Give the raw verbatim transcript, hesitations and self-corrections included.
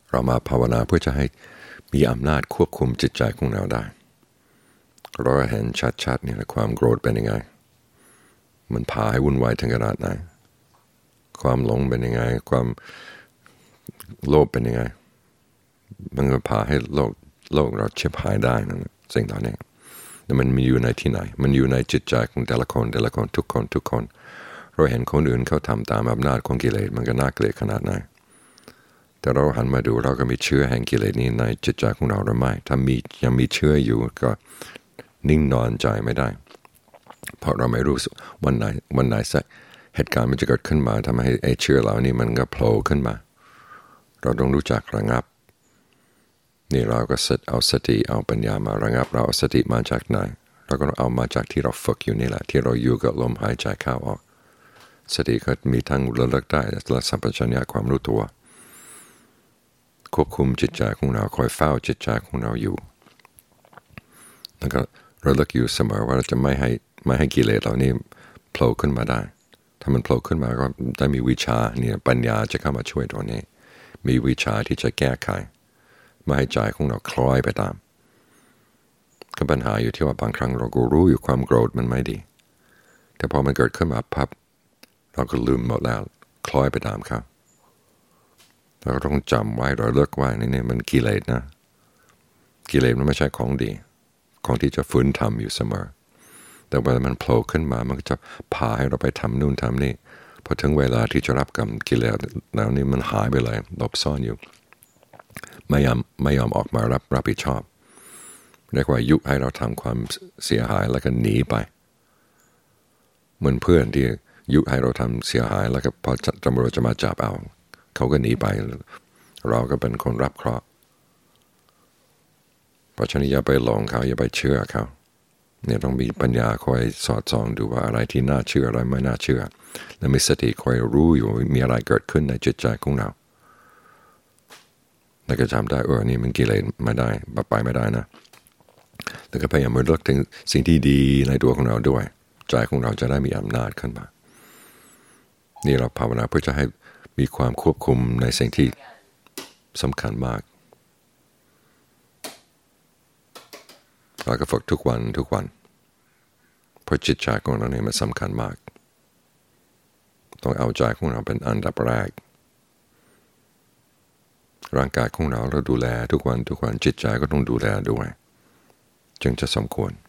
เรามาภาวนาเพื่อจะให้มีอำนาจควบคุมจิตใจของเราได้เราเห็นชัดๆนี่แหละความโกรธเป็นยังไงมันพาให้วุ่นวายถึงขนาดไหนความหลงเป็นยังไงความโลภเป็นยังไงมันก็พาให้โลกโลกเราเฉียบหายได้นั่นสิ่งเหล่านี้แต่มันมีอยู่ในที่ไหนมันอยู่ในจิตใจของแต่ละคนแต่ละคนทุกคนทุกคนเราเห็นคนอื่นเขาทำตามอำนาจของกิเลสมันก็น่าเกลียดขนาดไหนแต่เราหันมาดูเราก็มีเชื้อแห่งกิเลสนี้ในจิตใจของเราหรือไม่ถ้ามียังมีเชื้ออยู่ก็นิ่งนอนใจไม่ได้เพราะเราไม่รู้วันไหนวันไหนสักเหตุการณ์มันจะเกิดขึ้นมาทำให้ไอ้เชื้อเหล่านี้มันก็โผล่ขึ้นมาเราต้องรู้จักระงับนี่เราก็เอาสติเอาปัญญามาระงับเราเอาสติมาจากไหนเราก็เอามาจากที่เราฝึกอยู่นี่แหละที่เราอยู่กับลมหายใจเข้าออกสติก็มีทั้งระลึกได้และสัมปชัญญะความรู้ตัวควบคุมจิตใจของเราคอยเฝ้าจิตใจของเราอยู่แล้วก็ระลึกอยู่เสมอว่าเราจะไม่ให้ไม่ให้กิเลสเหล่านี้โผล่ขึ้นมาได้ถ้ามันโผล่ขึ้นมาก็ได้มีวิชาเนี่ยปัญญาจะเข้ามาช่วยตัวนี้มีวิชาที่จะแก้ไขไม่ให้ใจของเราคล้อยไปตามก็ปัญหาอยู่ที่ว่าบางครั้งเราก็รู้อยู่ความโกรธมันไม่ดีแต่พอมันเกิดขึ้นมาพับเราก็ลืมหมดแล้วคล้อยไปตามเขาเราต้องจำไว้เราเลิกไว้นี่นี่มันกิเลสนะกิเลสมันไม่ใช่ของดีของที่จะฝืนทำอยู่เสมอแต่เวลามันโผล่ขึ้นมามันก็จะพาให้เราไปทำนู่นทำนี่พอถึงเวลาที่จะรับกรรมกิเลสแล้วนี่มันหายไปเลยหลบซ่อนอยู่ไม่ยอมไม่ยอมออกมารับรับผิดชอบเรียกว่ายุให้เราทำความเสียหายแล้วก็หนีไปเหมือนเพื่อนที่ยุให้เราทำเสียหายแล้วก็พอตำรวจจะมาจับเอาเขาก็หนีไปเราก็เป็นคนรับเคราะห์เพราะฉะนั้นอย่าไปหลงเขาอย่าไปเชื่อเขาเนี่ยต้องมีปัญญาคอยสอดส่องดูว่าอะไรที่น่าเชื่ออะไรไม่น่าเชื่อและมีสติคอยรู้อยู่มีอะไรเกิดขึ้นในจิตใจของเราแล้วก็จำได้เออนี่มันกิเลสไม่ได้ไปไม่ได้นะแล้วก็พยายามมาเลือกถึงสิ่งที่ดีในตัวของเราด้วยใจของเราจะได้มีอำนาจขึ้นมานี่เราภาวนาเพื่อจะให้มีความควบคุมในสิ่งที่สำคัญมากเราก็ฝึกทุกวันทุกวันเพราะจิตใจของเราเนี่ยมันสำคัญมากต้องเอาใจของเราเป็นอันดับแรกร่างกายของเราเราดูแลทุกวันทุกวันจิตใจก็ต้องดูแลด้วยจึงจะสมควร